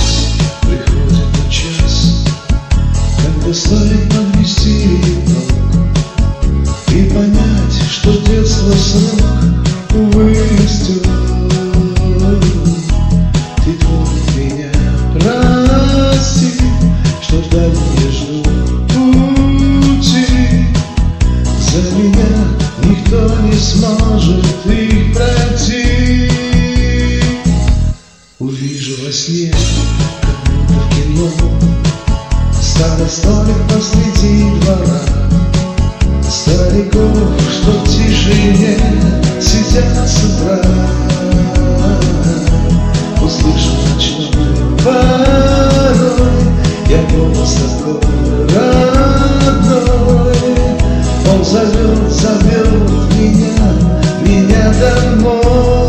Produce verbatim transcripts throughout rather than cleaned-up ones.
приходит тот час, когда стоит подвести итог и понять, что детство срок выстер. Ты твой меня прости, что ждать не жду пути. За меня никто не сможет их пройти. Увижу во сне, как будто в кино, старый столик посреди двора, стариков, что в тишине сидят с утра. Услышу ночной порой, я голос такой родной. Он зовет, зовет меня, меня домой.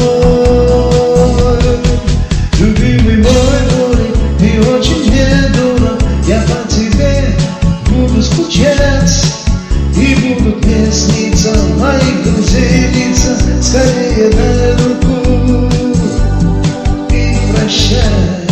Любимый мой горе, ты очень недурно, я по тебе буду скучать. И будут мне сниться моих друзей лица. Скорее дай руку и прощай.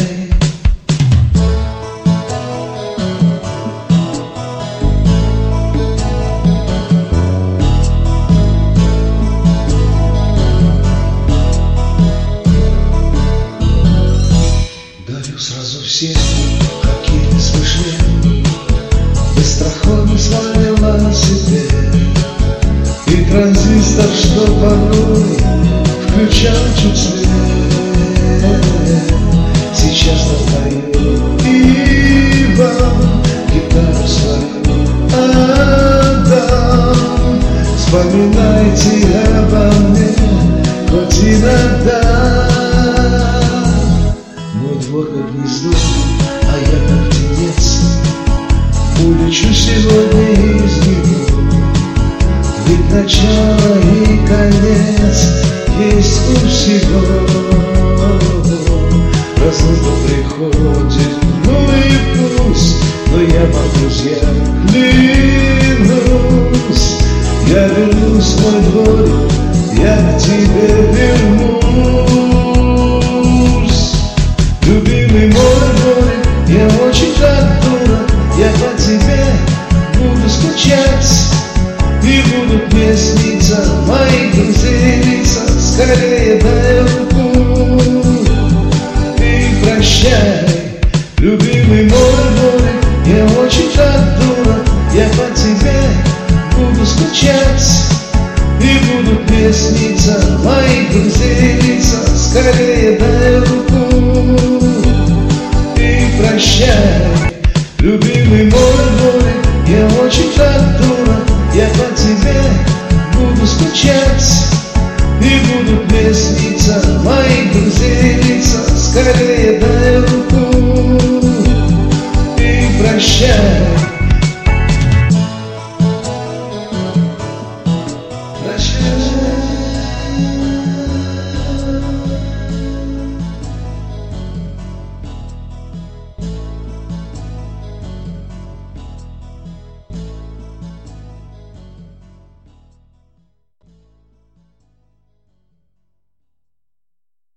Дарю сразу всем хоккей свой шлем, быстроходно свалила себе. И транзистор, что порой включал чуть свет, сейчас напою и вам гитару свою отдам. Вспоминайте обо мне хоть иногда. Мой двор как гнездо, а я как птенец, улечу сегодня из него. Ведь начало и конец есть у всего. Разлука приходит, ну и пусть, но я вам, друзья, клянусь, я вернусь в мой дворик, я к тебе вернусь. Любимый мой дворик, я очень так дурак, я по тебе буду скучать. И будут мне сниться мои друзей лица. Скорее дай руку и прощай. Любимый мой дворик, я очень так дурак, я по тебе буду скучать. И будут мне сниться мои друзей лица. Скорее